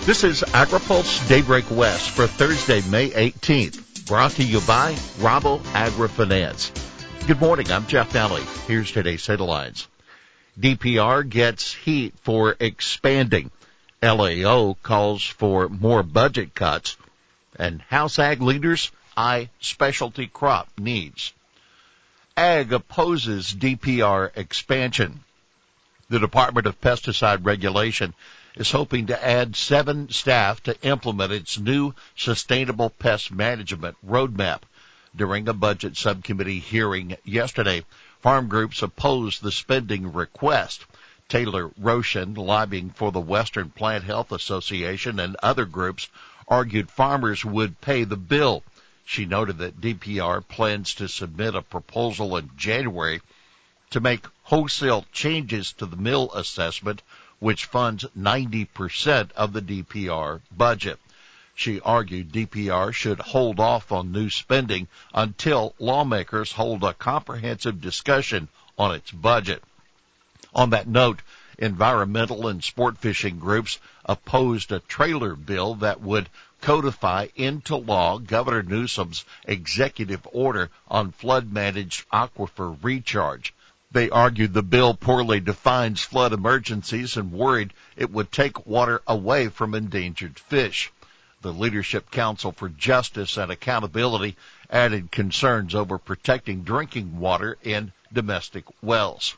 This is AgriPulse Daybreak West for Thursday, May 18th, brought to you by Rabo AgriFinance. Good morning, I'm Jeff Nally. Here's today's headlines. DPR gets heat for expanding. LAO calls for more budget cuts. And House Ag leaders eye specialty crop needs. Ag opposes DPR expansion. The Department of Pesticide Regulation is hoping to add 7 staff to implement its new Sustainable Pest Management Roadmap. During a budget subcommittee hearing yesterday, farm groups opposed the spending request. Taylor Roshan, lobbying for the Western Plant Health Association and other groups, argued farmers would pay the bill. She noted that DPR plans to submit a proposal in January to make wholesale changes to the mill assessment, which funds 90% of the DPR budget. She argued DPR should hold off on new spending until lawmakers hold a comprehensive discussion on its budget. On that note, environmental and sport fishing groups opposed a trailer bill that would codify into law Governor Newsom's executive order on flood-managed aquifer recharge. They argued the bill poorly defines flood emergencies and worried it would take water away from endangered fish. The Leadership Council for Justice and Accountability added concerns over protecting drinking water in domestic wells.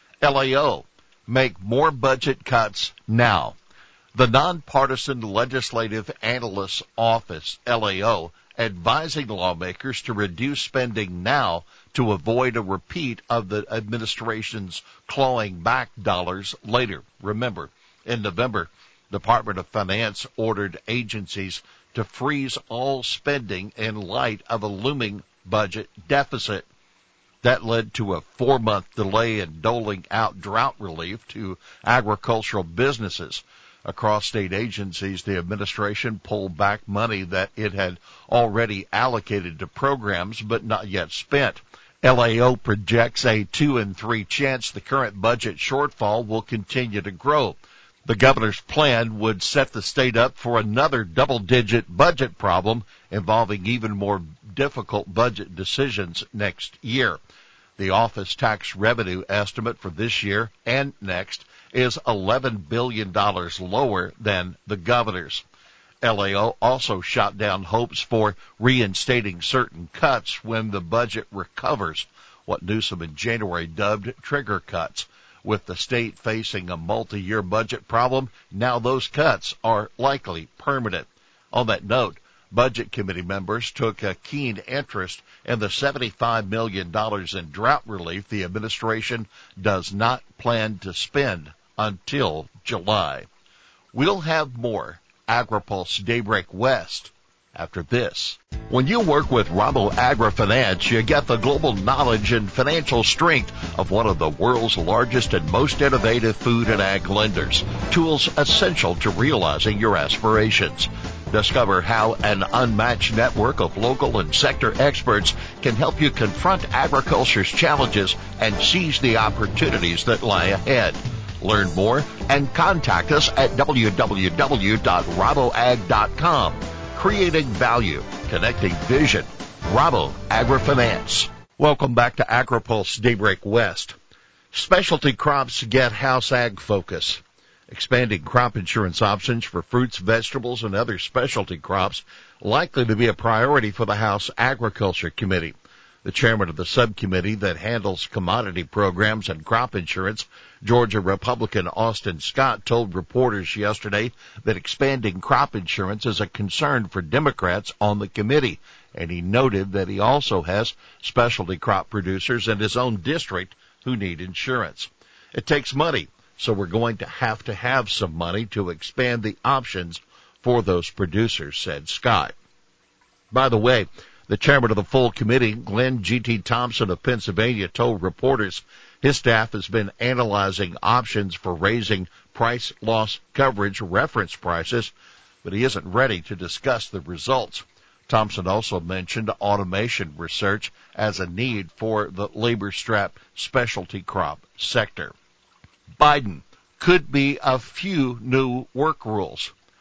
LAO, make more budget cuts now. The Nonpartisan Legislative Analyst's Office, LAO, advising lawmakers to reduce spending now to avoid a repeat of the administration's clawing back dollars later. Remember, in November, the Department of Finance ordered agencies to freeze all spending in light of a looming budget deficit. That led to a 4-month delay in doling out drought relief to agricultural businesses. Across state agencies, the administration pulled back money that it had already allocated to programs but not yet spent. LAO projects a 2 in 3 chance the current budget shortfall will continue to grow. The governor's plan would set the state up for another double-digit budget problem involving even more difficult budget decisions next year. The office tax revenue estimate for this year and next is $11 billion lower than the governor's. LAO also shot down hopes for reinstating certain cuts when the budget recovers, what Newsom in January dubbed trigger cuts. With the state facing a multi-year budget problem, now those cuts are likely permanent. On that note, Budget Committee members took a keen interest in the $75 million in drought relief the administration does not plan to spend until July. We'll have more AgriPulse Daybreak West after this. When you work with Rabo AgriFinance, you get the global knowledge and financial strength of one of the world's largest and most innovative food and ag lenders. Tools essential to realizing your aspirations. Discover how an unmatched network of local and sector experts can help you confront agriculture's challenges and seize the opportunities that lie ahead. Learn more and contact us at www.raboag.com. Creating value, connecting vision. Rabo AgriFinance. Welcome back to AgriPulse Daybreak West. Specialty crops get House Ag focus. Expanding crop insurance options for fruits, vegetables, and other specialty crops likely to be a priority for the House Agriculture Committee. The chairman of the subcommittee that handles commodity programs and crop insurance, Georgia Republican Austin Scott, told reporters yesterday that expanding crop insurance is a concern for Democrats on the committee, and he noted that he also has specialty crop producers in his own district who need insurance. It takes money, so we're going to have some money to expand the options for those producers, said Scott. By the way, the chairman of the full committee, Glenn G.T. Thompson of Pennsylvania, told reporters his staff has been analyzing options for raising price loss coverage reference prices, but he isn't ready to discuss the results. Thompson also mentioned automation research as a need for the labor-strapped specialty crop sector. Biden could be a few new work rules.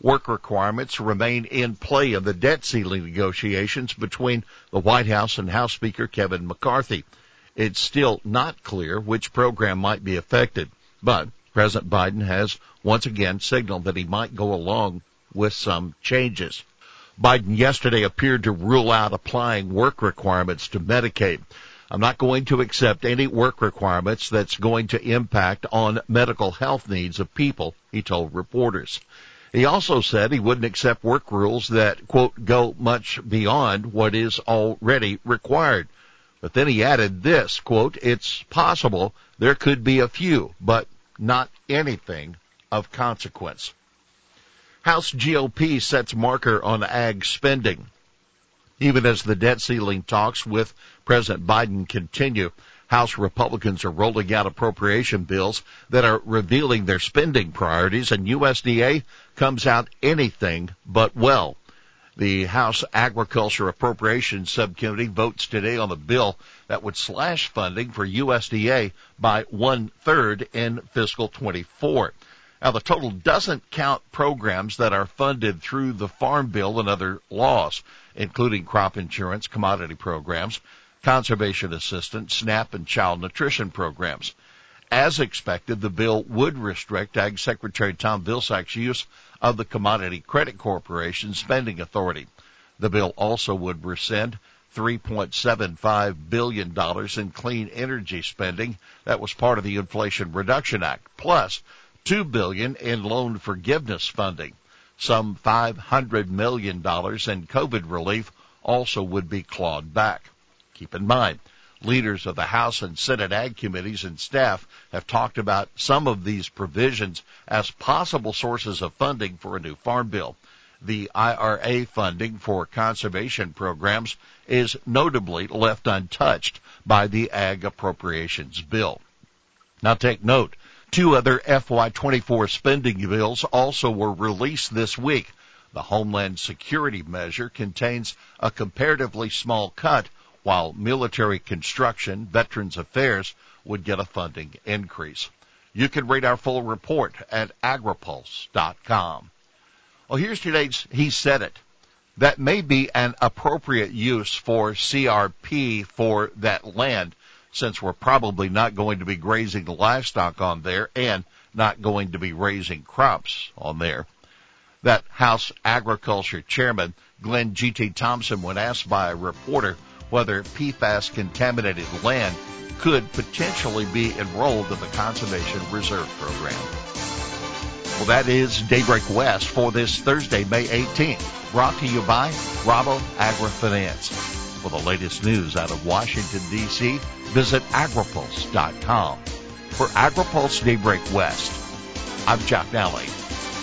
Work requirements remain in play in the debt ceiling negotiations between the White House and House Speaker Kevin McCarthy. It's still not clear which program might be affected, but President Biden has once again signaled that he might go along with some changes. Biden yesterday appeared to rule out applying work requirements to Medicaid. I'm not going to accept any work requirements that's going to impact on medical health needs of people, he told reporters. He also said he wouldn't accept work rules that, quote, go much beyond what is already required. But then he added this, quote, it's possible there could be a few, but not anything of consequence. House GOP sets marker on ag spending. Even as the debt ceiling talks with President Biden continue, House Republicans are rolling out appropriation bills that are revealing their spending priorities, and USDA comes out anything but well. The House Agriculture Appropriations Subcommittee votes today on a bill that would slash funding for USDA by 1/3 in fiscal 24. Now, the total doesn't count programs that are funded through the Farm Bill and other laws, including crop insurance, commodity programs, conservation assistance, SNAP, and child nutrition programs. As expected, the bill would restrict Ag Secretary Tom Vilsack's use of the Commodity Credit Corporation spending authority. The bill also would rescind $3.75 billion in clean energy spending that was part of the Inflation Reduction Act, plus $2 billion in loan forgiveness funding. Some $500 million in COVID relief also would be clawed back. Keep in mind, leaders of the House and Senate Ag committees and staff have talked about some of these provisions as possible sources of funding for a new farm bill. The IRA funding for conservation programs is notably left untouched by the Ag Appropriations Bill. Now take note, 2 other FY24 spending bills also were released this week. The Homeland Security measure contains a comparatively small cut, while military construction, Veterans Affairs would get a funding increase. You can read our full report at agripulse.com. Well, here's today's He Said It. That may be an appropriate use for CRP for that land, since we're probably not going to be grazing livestock on there and not going to be raising crops on there. That House Agriculture Chairman, Glenn G.T. Thompson, when asked by a reporter whether PFAS-contaminated land could potentially be enrolled in the Conservation Reserve Program. Well, that is Daybreak West for this Thursday, May 18th, brought to you by Rabo AgriFinance. For the latest news out of Washington, D.C., visit agripulse.com. For AgriPulse Daybreak West, I'm Jeff Nally.